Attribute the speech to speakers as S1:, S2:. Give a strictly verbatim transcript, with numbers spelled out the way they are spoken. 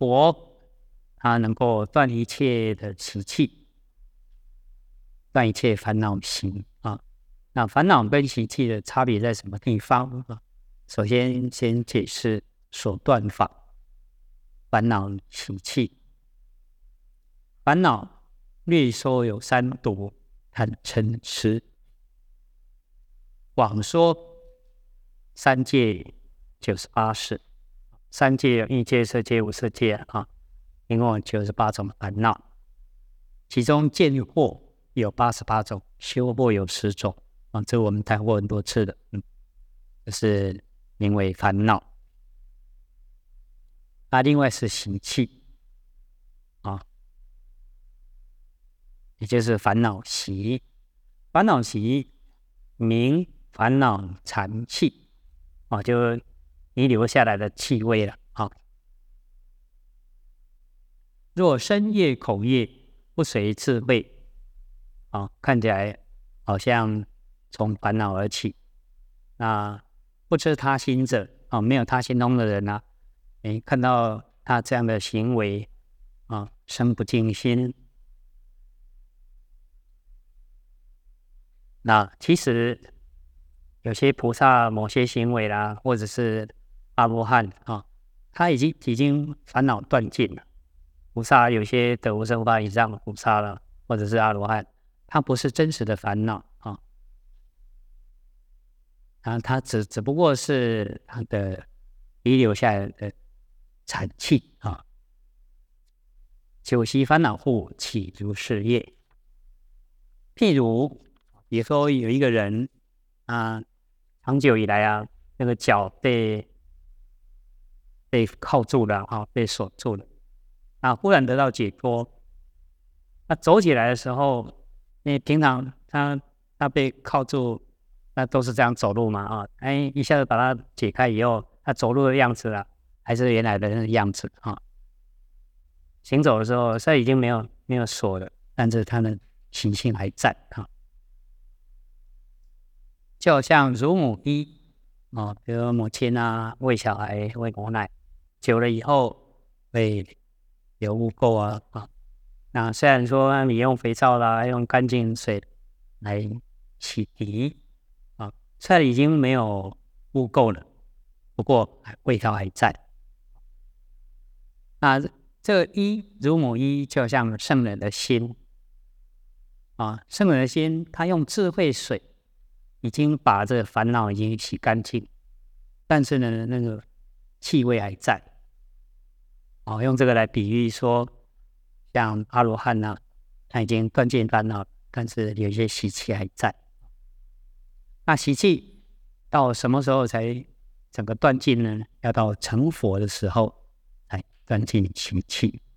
S1: 佛他能够断一切的习气，断一切烦恼习啊。那烦恼跟习气的差别在什么地方啊？首先先解释所断法，烦恼习气。烦恼略说有三毒：贪嗔痴。广说三界九十八识，三界有欲界、色界、无色界啊，一共有九十八种烦恼，其中见惑有八十八种，修惑有十种啊，这我们谈过很多次的，嗯，这是名为烦恼。那另外是习气啊，也就是烦恼习。烦恼习名烦恼缠气啊，就遗留下来的气味了啊。若身业口业不随智慧啊，看起来好像从烦恼而起。那不知他心者啊，没有他心通的人呢、啊，诶，看到他这样的行为啊，生不净心。那其实有些菩萨某些行为啦，或者是阿罗汉啊，他已经已经烦恼断尽了。菩萨有些得无生法以上的菩萨了，或者是阿罗汉，他不是真实的烦恼啊，啊，他只只不过是他的遗留下来的产气啊。久习烦恼护，岂如是业？譬如，比如说有一个人啊，长久以来啊，那个脚被被铐住了啊，被锁住了。啊，忽然得到解脱，那走起来的时候，你平常他他被铐住，那都是这样走路嘛啊，哎，一下子把它解开以后，他走路的样子啊，还是原来的那个样子啊。行走的时候，虽然已经没有没有锁了，但是他的习性还在啊。就好像乳母衣啊，比如母亲啊喂小孩喂母奶，久了以后会有污垢啊啊。那虽然说你用肥皂啦，用干净水来洗涤啊，虽然已经没有污垢了，不过味道还在。那这个衣乳母衣就像圣人的心啊，圣人的心，他用智慧水已经把这个烦恼已经洗干净，但是呢，那个气味还在。哦，用这个来比喻说，像阿罗汉呢，他已经断尽烦恼，但是有一些习气还在。那习气到什么时候才整个断尽呢？要到成佛的时候才断尽习气。